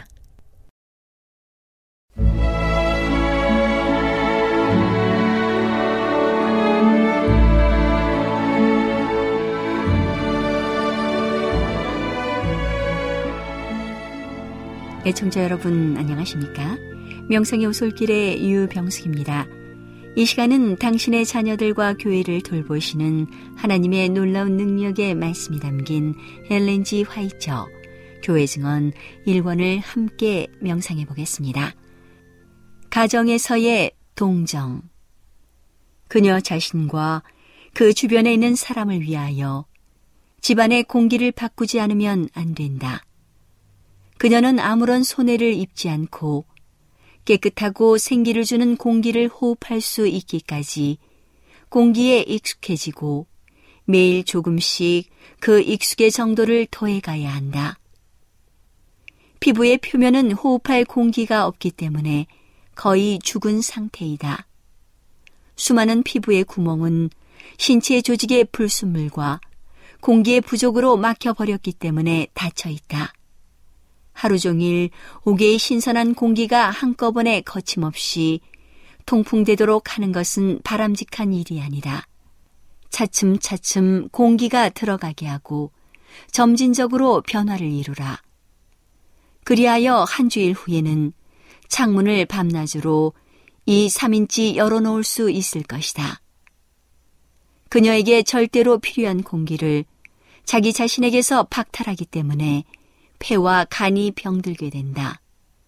애청자 여러분 안녕하십니까? 명성의 오솔길의 유병숙입니다. 이 시간은 당신의 자녀들과 교회를 돌보시는 하나님의 놀라운 능력의 말씀이 담긴 엘렌 지 화이처 교회 증언 일 권을 함께 명상해 보겠습니다. 가정에서의 동정. 그녀 자신과 그 주변에 있는 사람을 위하여 집안의 공기를 바꾸지 않으면 안 된다. 그녀는 아무런 손해를 입지 않고 깨끗하고 생기를 주는 공기를 호흡할 수 있기까지 공기에 익숙해지고 매일 조금씩 그 익숙의 정도를 더해가야 한다. 피부의 표면은 호흡할 공기가 없기 때문에 거의 죽은 상태이다. 수많은 피부의 구멍은 신체 조직의 불순물과 공기의 부족으로 막혀버렸기 때문에 닫혀 있다. 하루 종일 옥외의 신선한 공기가 한꺼번에 거침없이 통풍되도록 하는 것은 바람직한 일이 아니라 차츰차츰 공기가 들어가게 하고 점진적으로 변화를 이루라. 그리하여 한 주일 후에는 창문을 밤낮으로 이 삼 인치 열어놓을 수 있을 것이다. 그녀에게 절대로 필요한 공기를 자기 자신에게서 박탈하기 때문에 폐와 간이 병들게 된다.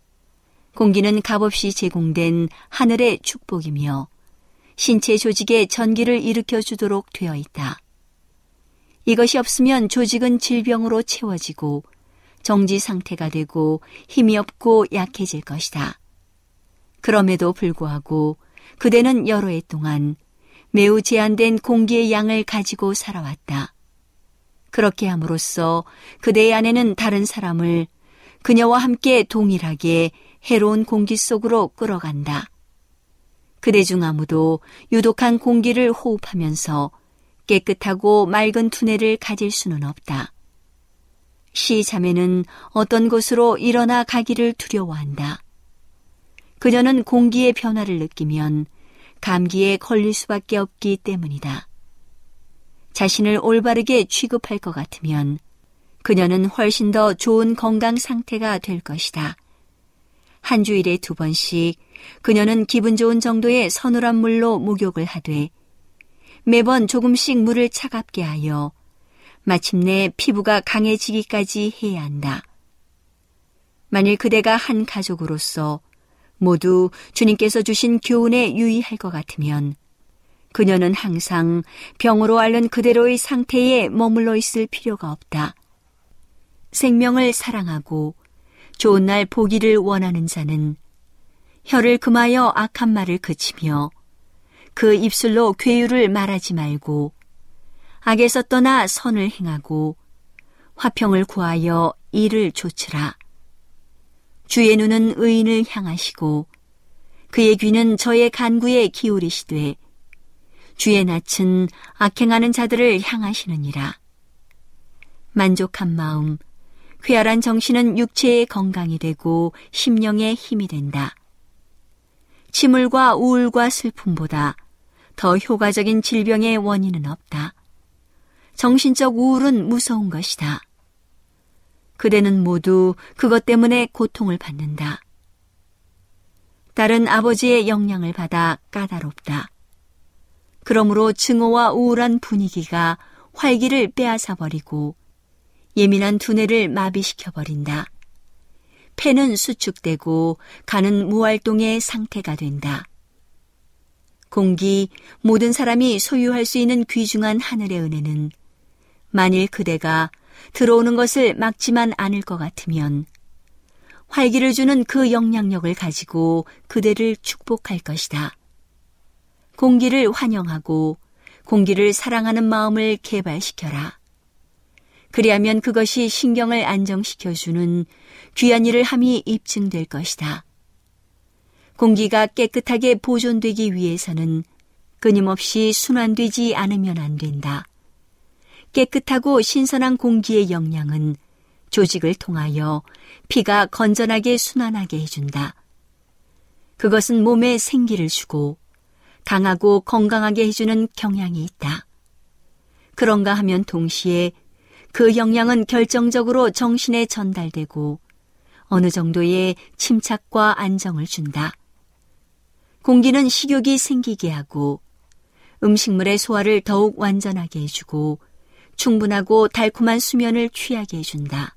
공기는 값없이 제공된 하늘의 축복이며 신체 조직에 전기를 일으켜주도록 되어 있다. 이것이 없으면 조직은 질병으로 채워지고 정지 상태가 되고 힘이 없고 약해질 것이다. 그럼에도 불구하고 그대는 여러 해 동안 매우 제한된 공기의 양을 가지고 살아왔다. 그렇게 함으로써 그대의 아내는 다른 사람을 그녀와 함께 동일하게 해로운 공기 속으로 끌어간다. 그대 중 아무도 유독한 공기를 호흡하면서 깨끗하고 맑은 두뇌를 가질 수는 없다. 시 자매는 어떤 곳으로 일어나 가기를 두려워한다. 그녀는 공기의 변화를 느끼면 감기에 걸릴 수밖에 없기 때문이다. 자신을 올바르게 취급할 것 같으면 그녀는 훨씬 더 좋은 건강 상태가 될 것이다. 한 주일에 두 번씩 그녀는 기분 좋은 정도의 서늘한 물로 목욕을 하되 매번 조금씩 물을 차갑게 하여 마침내 피부가 강해지기까지 해야 한다. 만일 그대가 한 가족으로서 모두 주님께서 주신 교훈에 유의할 것 같으면 그녀는 항상 병으로 앓는 그대로의 상태에 머물러 있을 필요가 없다. 생명을 사랑하고 좋은 날 보기를 원하는 자는 혀를 금하여 악한 말을 그치며 그 입술로 괴유를 말하지 말고 악에서 떠나 선을 행하고 화평을 구하여 이를 조치라. 주의 눈은 의인을 향하시고 그의 귀는 저의 간구에 기울이시되 주의 낯은 악행하는 자들을 향하시느니라. 만족한 마음, 쾌활한 정신은 육체의 건강이 되고 심령의 힘이 된다. 침울과 우울과 슬픔보다 더 효과적인 질병의 원인은 없다. 정신적 우울은 무서운 것이다. 그대는 모두 그것 때문에 고통을 받는다. 딸은 아버지의 영향을 받아 까다롭다. 그러므로 증오와 우울한 분위기가 활기를 빼앗아버리고 예민한 두뇌를 마비시켜버린다. 폐는 수축되고 간은 무활동의 상태가 된다. 공기, 모든 사람이 소유할 수 있는 귀중한 하늘의 은혜는 만일 그대가 들어오는 것을 막지만 않을 것 같으면 활기를 주는 그 영향력을 가지고 그대를 축복할 것이다. 공기를 환영하고 공기를 사랑하는 마음을 개발시켜라. 그리하면 그것이 신경을 안정시켜주는 귀한 일을 함이 입증될 것이다. 공기가 깨끗하게 보존되기 위해서는 끊임없이 순환되지 않으면 안 된다. 깨끗하고 신선한 공기의 영양은 조직을 통하여 피가 건전하게 순환하게 해준다. 그것은 몸에 생기를 주고 강하고 건강하게 해주는 경향이 있다. 그런가 하면 동시에 그 영양은 결정적으로 정신에 전달되고 어느 정도의 침착과 안정을 준다. 공기는 식욕이 생기게 하고 음식물의 소화를 더욱 완전하게 해주고 충분하고 달콤한 수면을 취하게 해준다.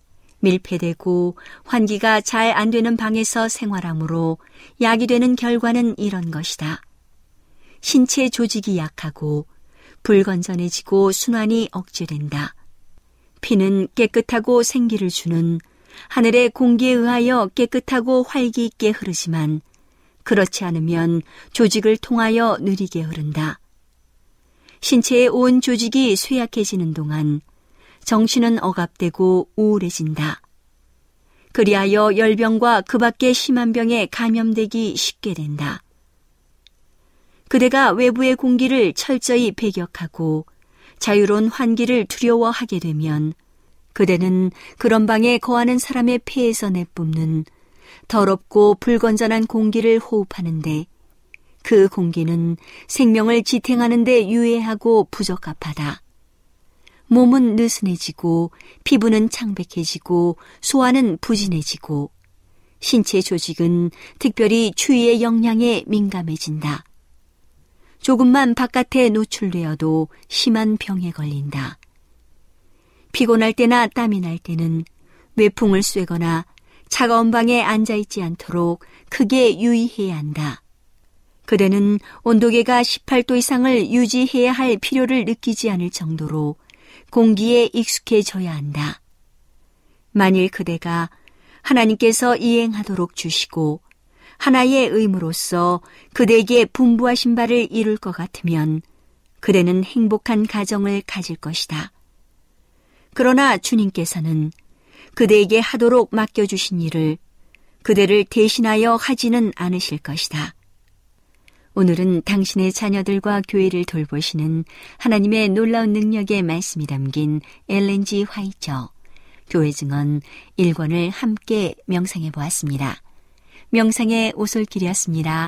밀폐되고 환기가 잘 안 되는 방에서 생활하므로 약이 되는 결과는 이런 것이다. 신체 조직이 약하고 불건전해지고 순환이 억제된다. 피는 깨끗하고 생기를 주는 하늘의 공기에 의하여 깨끗하고 활기 있게 흐르지만 그렇지 않으면 조직을 통하여 느리게 흐른다. 신체의 온 조직이 쇠약해지는 동안 정신은 억압되고 우울해진다. 그리하여 열병과 그 밖의 심한 병에 감염되기 쉽게 된다. 그대가 외부의 공기를 철저히 배격하고 자유로운 환기를 두려워하게 되면 그대는 그런 방에 거하는 사람의 폐에서 내뿜는 더럽고 불건전한 공기를 호흡하는데 그 공기는 생명을 지탱하는 데 유해하고 부적합하다. 몸은 느슨해지고 피부는 창백해지고 소화는 부진해지고 신체 조직은 특별히 추위의 영향에 민감해진다. 조금만 바깥에 노출되어도 심한 병에 걸린다. 피곤할 때나 땀이 날 때는 외풍을 쐬거나 차가운 방에 앉아있지 않도록 크게 유의해야 한다. 그대는 온도계가 십팔 도 이상을 유지해야 할 필요를 느끼지 않을 정도로 공기에 익숙해져야 한다. 만일 그대가 하나님께서 이행하도록 주시고 하나의 의무로서 그대에게 분부하신 바를 이룰 것 같으면 그대는 행복한 가정을 가질 것이다. 그러나 주님께서는 그대에게 하도록 맡겨주신 일을 그대를 대신하여 하지는 않으실 것이다. 오늘은 당신의 자녀들과 교회를 돌보시는 하나님의 놀라운 능력의 말씀이 담긴 엘렌 지 화이처 교회 증언 일 권을 함께 명상해 보았습니다. 명상의 오솔길이었습니다.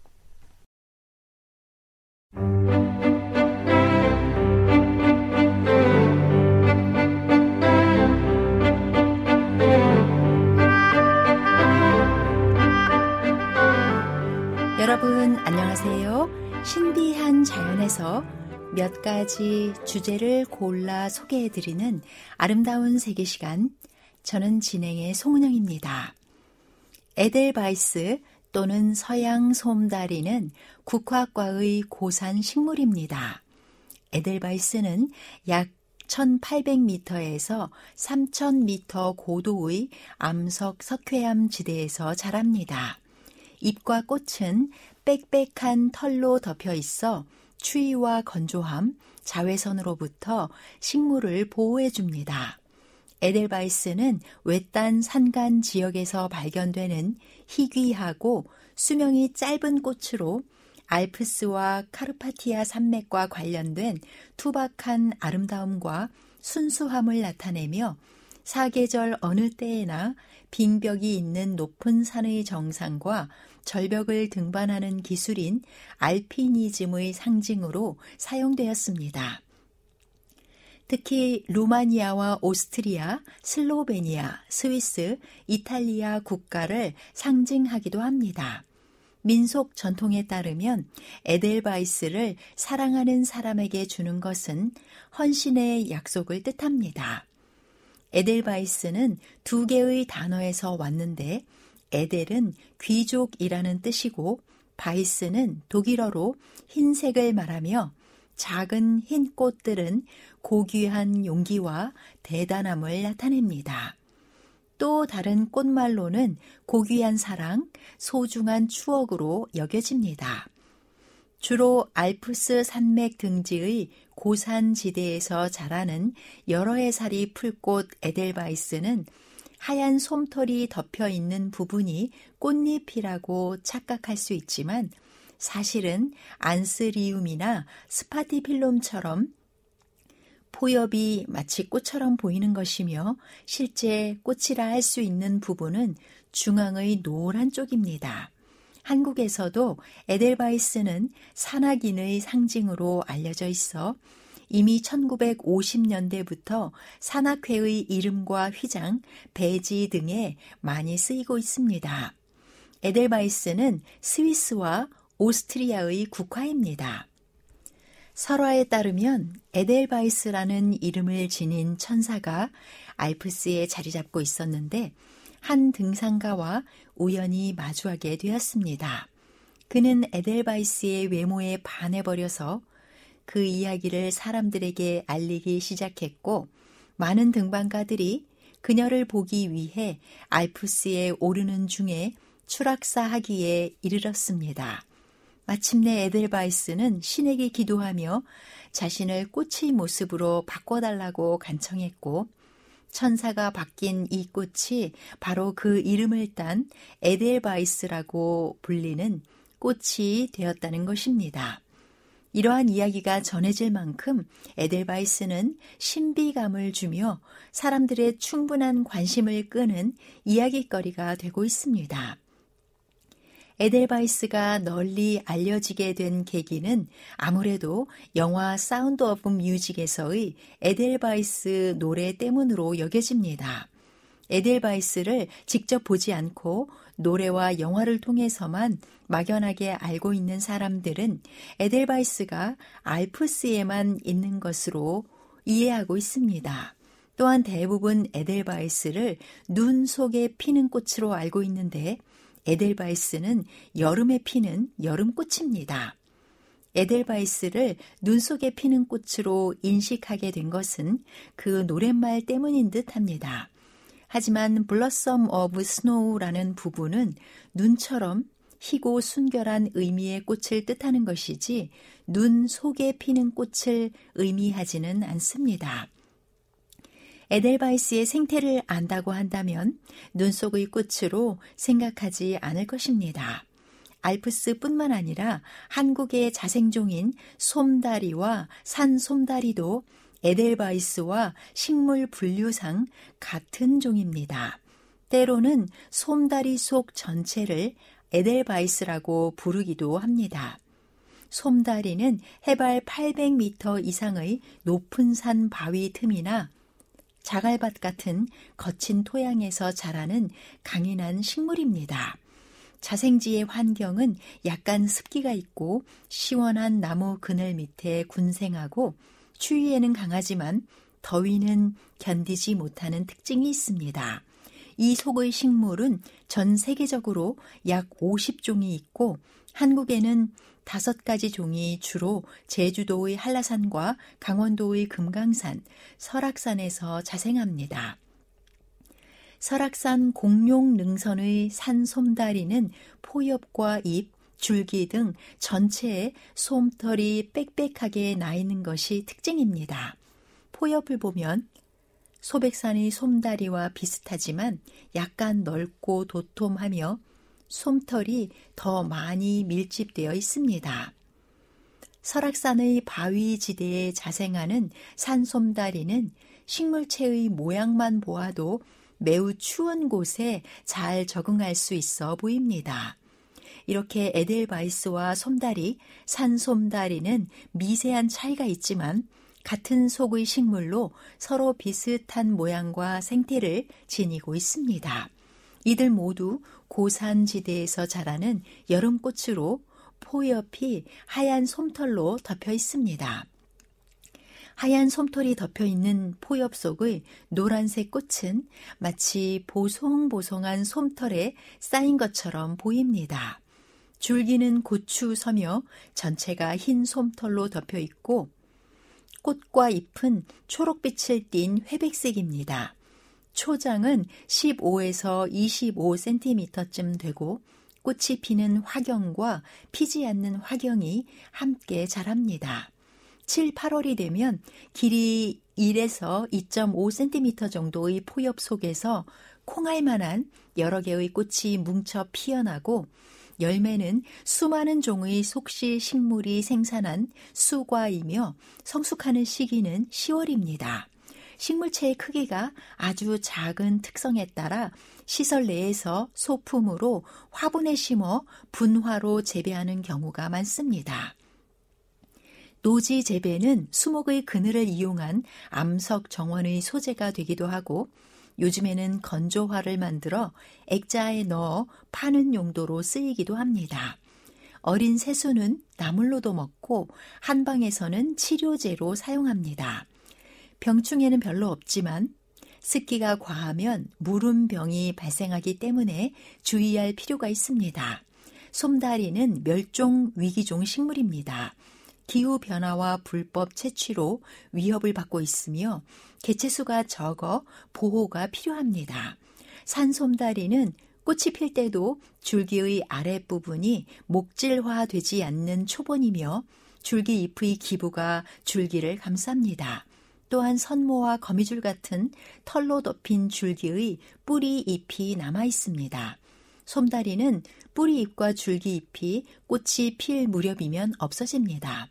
여러분 안녕하세요. 신비한 자연에서 몇 가지 주제를 골라 소개해드리는 아름다운 세계 시간, 저는 진행의 송은영입니다. 에델바이스 또는 서양 솜다리는 국화과의 고산 식물입니다. 에델바이스는 약 천팔백 미터에서 삼천 미터 고도의 암석 석회암 지대에서 자랍니다. 잎과 꽃은 빽빽한 털로 덮여 있어 추위와 건조함, 자외선으로부터 식물을 보호해 줍니다. 에델바이스는 외딴 산간 지역에서 발견되는 희귀하고 수명이 짧은 꽃으로 알프스와 카르파티아 산맥과 관련된 투박한 아름다움과 순수함을 나타내며 사계절 어느 때에나 빙벽이 있는 높은 산의 정상과 절벽을 등반하는 기술인 알피니즘의 상징으로 사용되었습니다. 특히 루마니아와 오스트리아, 슬로베니아, 스위스, 이탈리아 국가를 상징하기도 합니다. 민속 전통에 따르면 에델바이스를 사랑하는 사람에게 주는 것은 헌신의 약속을 뜻합니다. 에델바이스는 두 개의 단어에서 왔는데 에델은 귀족이라는 뜻이고 바이스는 독일어로 흰색을 말하며 작은 흰 꽃들은 고귀한 용기와 대단함을 나타냅니다. 또 다른 꽃말로는 고귀한 사랑, 소중한 추억으로 여겨집니다. 주로 알프스 산맥 등지의 고산지대에서 자라는 여러 해살이 풀꽃 에델바이스는 하얀 솜털이 덮여 있는 부분이 꽃잎이라고 착각할 수 있지만 사실은 안스리움이나 스파티필름처럼 포엽이 마치 꽃처럼 보이는 것이며 실제 꽃이라 할 수 있는 부분은 중앙의 노란 쪽입니다. 한국에서도 에델바이스는 산악인의 상징으로 알려져 있어 이미 천구백오십 년대부터 산악회의 이름과 휘장, 배지 등에 많이 쓰이고 있습니다. 에델바이스는 스위스와 오스트리아의 국화입니다. 설화에 따르면 에델바이스라는 이름을 지닌 천사가 알프스에 자리 잡고 있었는데 한 등산가와 우연히 마주하게 되었습니다. 그는 에델바이스의 외모에 반해버려서 그 이야기를 사람들에게 알리기 시작했고 많은 등반가들이 그녀를 보기 위해 알프스에 오르는 중에 추락사하기에 이르렀습니다. 마침내 에델바이스는 신에게 기도하며 자신을 꽃의 모습으로 바꿔달라고 간청했고 천사가 바뀐 이 꽃이 바로 그 이름을 딴 에델바이스라고 불리는 꽃이 되었다는 것입니다. 이러한 이야기가 전해질 만큼 에델바이스는 신비감을 주며 사람들의 충분한 관심을 끄는 이야깃거리가 되고 있습니다. 에델바이스가 널리 알려지게 된 계기는 아무래도 영화 사운드 오브 뮤직에서의 에델바이스 노래 때문으로 여겨집니다. 에델바이스를 직접 보지 않고 노래와 영화를 통해서만 막연하게 알고 있는 사람들은 에델바이스가 알프스에만 있는 것으로 이해하고 있습니다. 또한 대부분 에델바이스를 눈 속에 피는 꽃으로 알고 있는데 에델바이스는 여름에 피는 여름꽃입니다. 에델바이스를 눈 속에 피는 꽃으로 인식하게 된 것은 그 노랫말 때문인 듯합니다. 하지만 블러썸 오브 스노우라는 부분은 눈처럼 희고 순결한 의미의 꽃을 뜻하는 것이지 눈 속에 피는 꽃을 의미하지는 않습니다. 에델바이스의 생태를 안다고 한다면 눈 속의 꽃으로 생각하지 않을 것입니다. 알프스뿐만 아니라 한국의 자생종인 솜다리와 산솜다리도 에델바이스와 식물 분류상 같은 종입니다. 때로는 솜다리 속 전체를 에델바이스라고 부르기도 합니다. 솜다리는 해발 팔백 미터 이상의 높은 산 바위 틈이나 자갈밭 같은 거친 토양에서 자라는 강인한 식물입니다. 자생지의 환경은 약간 습기가 있고 시원한 나무 그늘 밑에 군생하고 추위에는 강하지만 더위는 견디지 못하는 특징이 있습니다. 이 속의 식물은 전 세계적으로 약 오십 종이 있고 한국에는 다섯 가지 종이 주로 제주도의 한라산과 강원도의 금강산, 설악산에서 자생합니다. 설악산 공룡 능선의 산솜다리는 포엽과 잎, 줄기 등 전체에 솜털이 빽빽하게 나 있는 것이 특징입니다. 포엽을 보면 소백산의 솜다리와 비슷하지만 약간 넓고 도톰하며 솜털이 더 많이 밀집되어 있습니다. 설악산의 바위지대에 자생하는 산솜다리는 식물체의 모양만 보아도 매우 추운 곳에 잘 적응할 수 있어 보입니다. 이렇게 에델바이스와 솜다리, 산솜다리는 미세한 차이가 있지만 같은 속의 식물로 서로 비슷한 모양과 생태를 지니고 있습니다. 이들 모두 고산지대에서 자라는 여름꽃으로 포엽이 하얀 솜털로 덮여 있습니다. 하얀 솜털이 덮여있는 포엽 속의 노란색 꽃은 마치 보송보송한 솜털에 쌓인 것처럼 보입니다. 줄기는 고추서며 전체가 흰 솜털로 덮여있고 꽃과 잎은 초록빛을 띤 회백색입니다. 초장은 십오에서 이십오 센티미터쯤 되고 꽃이 피는 화경과 피지 않는 화경이 함께 자랍니다. 칠, 팔월이 되면 길이 일에서 이 점 오 센티미터 정도의 포엽 속에서 콩알만한 여러 개의 꽃이 뭉쳐 피어나고 열매는 수많은 종의 속시 식물이 생산한 수과이며 성숙하는 시기는 시월입니다. 식물체의 크기가 아주 작은 특성에 따라 시설 내에서 소품으로 화분에 심어 분화로 재배하는 경우가 많습니다. 노지 재배는 수목의 그늘을 이용한 암석 정원의 소재가 되기도 하고 요즘에는 건조화를 만들어 액자에 넣어 파는 용도로 쓰이기도 합니다. 어린 새수는 나물로도 먹고 한방에서는 치료제로 사용합니다. 병충해는 별로 없지만 습기가 과하면 무름병이 발생하기 때문에 주의할 필요가 있습니다. 솜다리는 멸종 위기종 식물입니다. 기후변화와 불법 채취로 위협을 받고 있으며 개체수가 적어 보호가 필요합니다. 산솜다리는 꽃이 필 때도 줄기의 아랫부분이 목질화되지 않는 초본이며 줄기 잎의 기부가 줄기를 감쌉니다. 또한 선모와 거미줄 같은 털로 덮인 줄기의 뿌리 잎이 남아 있습니다. 솜다리는 뿌리 잎과 줄기 잎이 꽃이 필 무렵이면 없어집니다.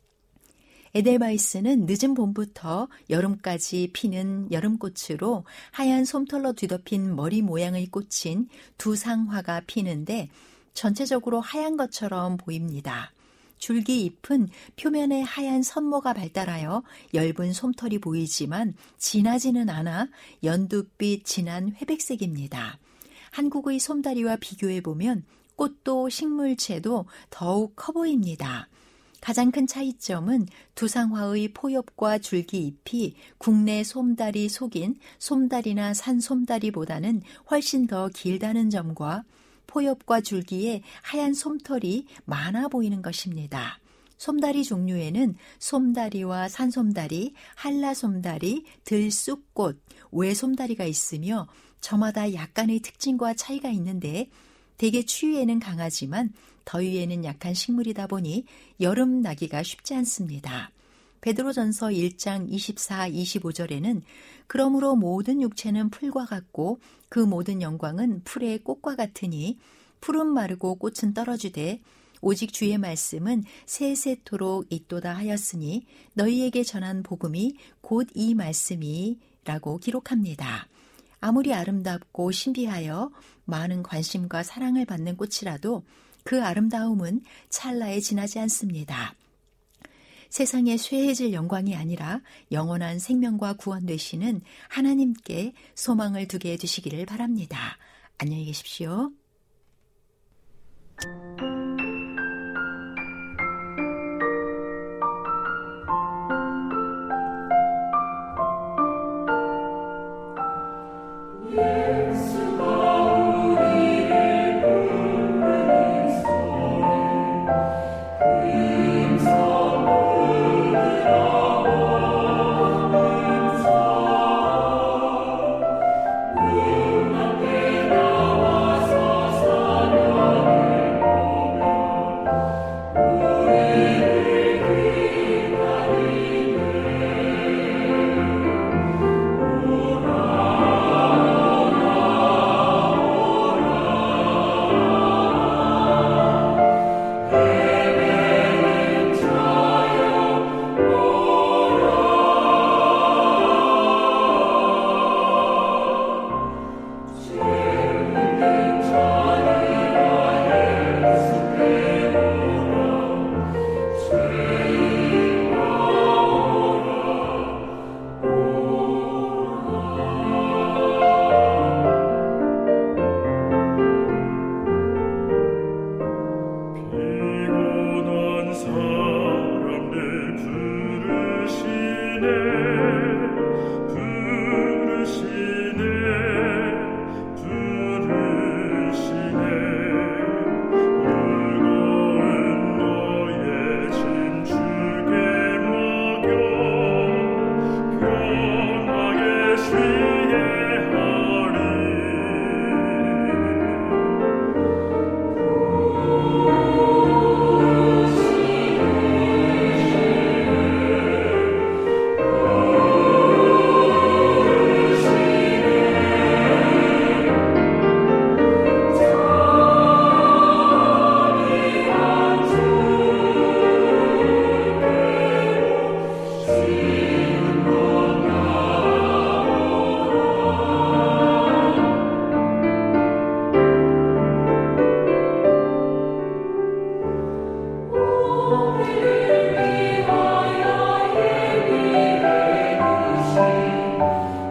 에델바이스는 늦은 봄부터 여름까지 피는 여름꽃으로 하얀 솜털로 뒤덮인 머리 모양의 꽃인 두상화가 피는데 전체적으로 하얀 것처럼 보입니다. 줄기 잎은 표면에 하얀 선모가 발달하여 엷은 솜털이 보이지만 진하지는 않아 연두빛 진한 회백색입니다. 한국의 솜다리와 비교해보면 꽃도 식물체도 더욱 커 보입니다. 가장 큰 차이점은 두상화의 포엽과 줄기 잎이 국내 솜다리 속인 솜다리나 산솜다리보다는 훨씬 더 길다는 점과 포엽과 줄기에 하얀 솜털이 많아 보이는 것입니다. 솜다리 종류에는 솜다리와 산솜다리, 한라솜다리, 들쑥꽃, 외솜다리가 있으며 저마다 약간의 특징과 차이가 있는데 대개 추위에는 강하지만 더위에는 약한 식물이다 보니 여름 나기가 쉽지 않습니다. 베드로전서 일 장 이십사, 이십오 절에는 그러므로 모든 육체는 풀과 같고 그 모든 영광은 풀의 꽃과 같으니 풀은 마르고 꽃은 떨어지되 오직 주의 말씀은 세세토록 있도다 하였으니 너희에게 전한 복음이 곧 이 말씀이라고 기록합니다. 아무리 아름답고 신비하여 많은 관심과 사랑을 받는 꽃이라도 그 아름다움은 찰나에 지나지 않습니다. 세상에 쇠해질 영광이 아니라 영원한 생명과 구원 되시는 하나님께 소망을 두게 해주시기를 바랍니다. 안녕히 계십시오. 문 앞에 나와서 서면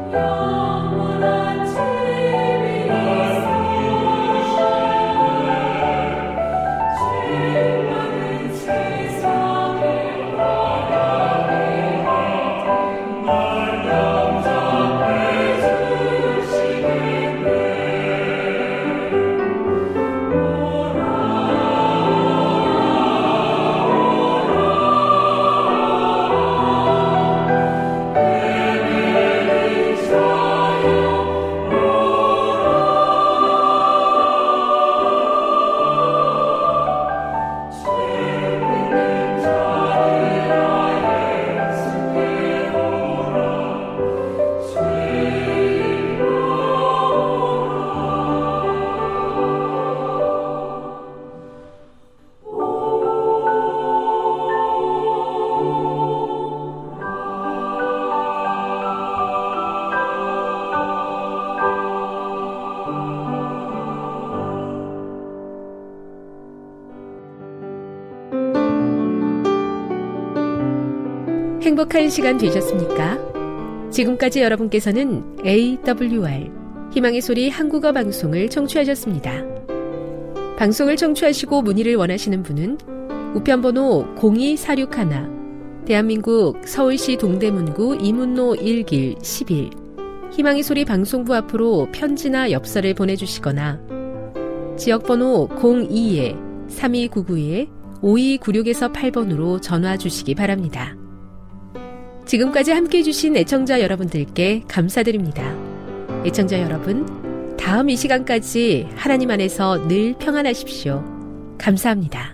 행복한 시간 되셨습니까? 지금까지 여러분께서는 에이더블유알 희망의 소리 한국어 방송을 청취하셨습니다. 방송을 청취하시고 문의를 원하시는 분은 우편번호 공이사육일 대한민국 서울시 동대문구 이문로 일 길 십일 희망의 소리 방송부 앞으로 편지나 엽서를 보내주시거나 지역번호 공이 삼이구구 오이구육 팔 번으로 전화 주시기 바랍니다. 지금까지 함께해 주신 애청자 여러분들께 감사드립니다. 애청자 여러분, 다음 이 시간까지 하나님 안에서 늘 평안하십시오. 감사합니다.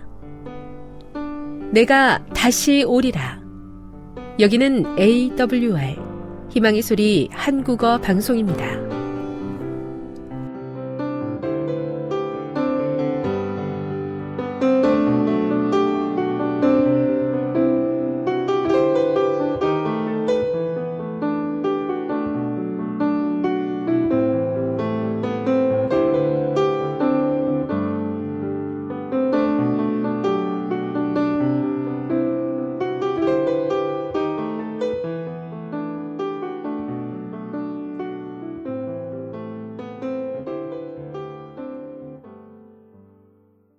내가 다시 오리라. 여기는 에이더블유알 희망의 소리 한국어 방송입니다.